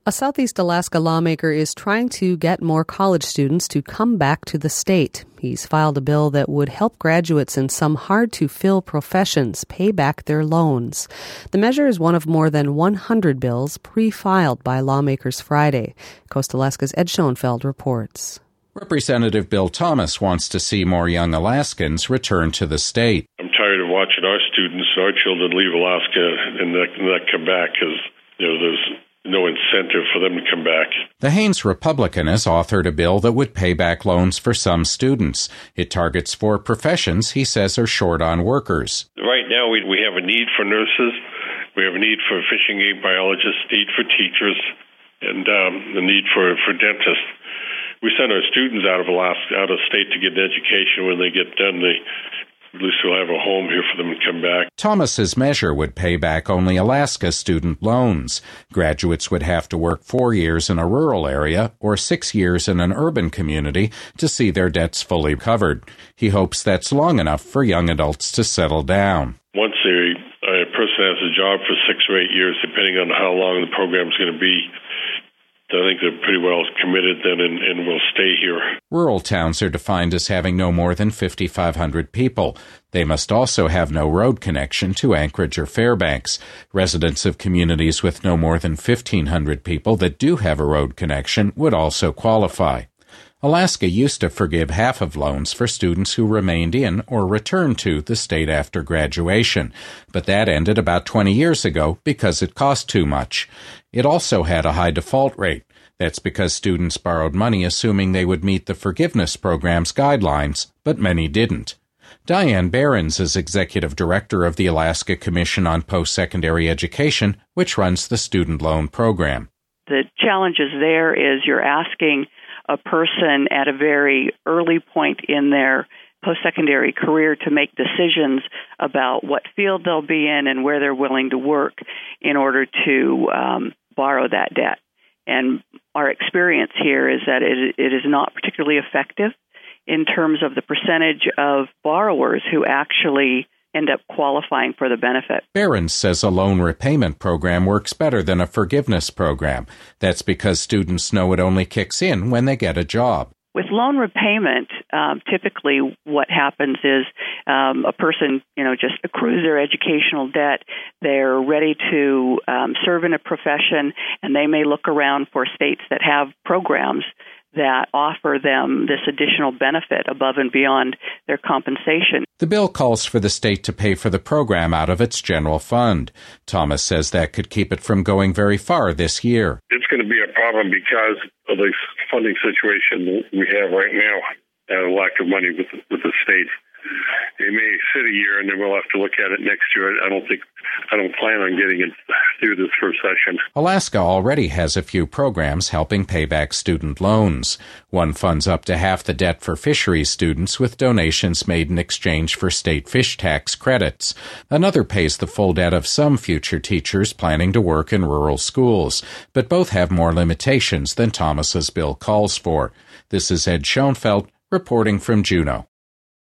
A Southeast Alaska lawmaker is trying to get more college students to come back to the state. He's filed a bill that would help graduates in some hard-to-fill professions pay back their loans. The measure is one of more than 100 bills pre-filed by lawmakers Friday. Coast Alaska's Ed Schoenfeld reports. Representative Bill Thomas wants to see more young Alaskans return to the state. I'm tired of watching our students, our children leave Alaska and not come back because, there's no incentive for them to come back. The Haines Republican has authored a bill that would pay back loans for some students. It targets 4 professions he says are short on workers. Right now we have a need for nurses, we have a need for fishing game biologists, need for teachers, and the need for dentists. We send our students out of state to get an education. When they get done, at least we'll have a home here for them to come back. Thomas's measure would pay back only Alaska student loans. Graduates would have to work 4 years in a rural area or 6 years in an urban community to see their debts fully covered. He hopes that's long enough for young adults to settle down. Once a person has a job for 6 or 8 years, depending on how long the program is going to be, I think they're pretty well committed then and will stay here. Rural towns are defined as having no more than 5,500 people. They must also have no road connection to Anchorage or Fairbanks. Residents of communities with no more than 1,500 people that do have a road connection would also qualify. Alaska used to forgive half of loans for students who remained in or returned to the state after graduation, but that ended about 20 years ago because it cost too much. It also had a high default rate. That's because students borrowed money assuming they would meet the forgiveness program's guidelines, but many didn't. Diane Behrens is executive director of the Alaska Commission on Post-Secondary Education, which runs the student loan program. The challenges there is you're asking a person at a very early point in their post-secondary career to make decisions about what field they'll be in and where they're willing to work in order to borrow that debt. And our experience here is that it is not particularly effective in terms of the percentage of borrowers who actually end up qualifying for the benefit. Behrens says a loan repayment program works better than a forgiveness program. That's because students know it only kicks in when they get a job. With loan repayment, typically what happens is a person, just accrues their educational debt. They're ready to serve in a profession, and they may look around for states that have programs that offer them this additional benefit above and beyond their compensation. The bill calls for the state to pay for the program out of its general fund. Thomas says that could keep it from going very far this year. It's going to be a problem because of the funding situation we have right now and a lack of money with the state. It may sit a year, and then we'll have to look at it next year. I don't plan on getting it through this first session. Alaska already has a few programs helping pay back student loans. One funds up to half the debt for fisheries students with donations made in exchange for state fish tax credits. Another pays the full debt of some future teachers planning to work in rural schools, but both have more limitations than Thomas's bill calls for. This is Ed Schoenfeld reporting from Juneau.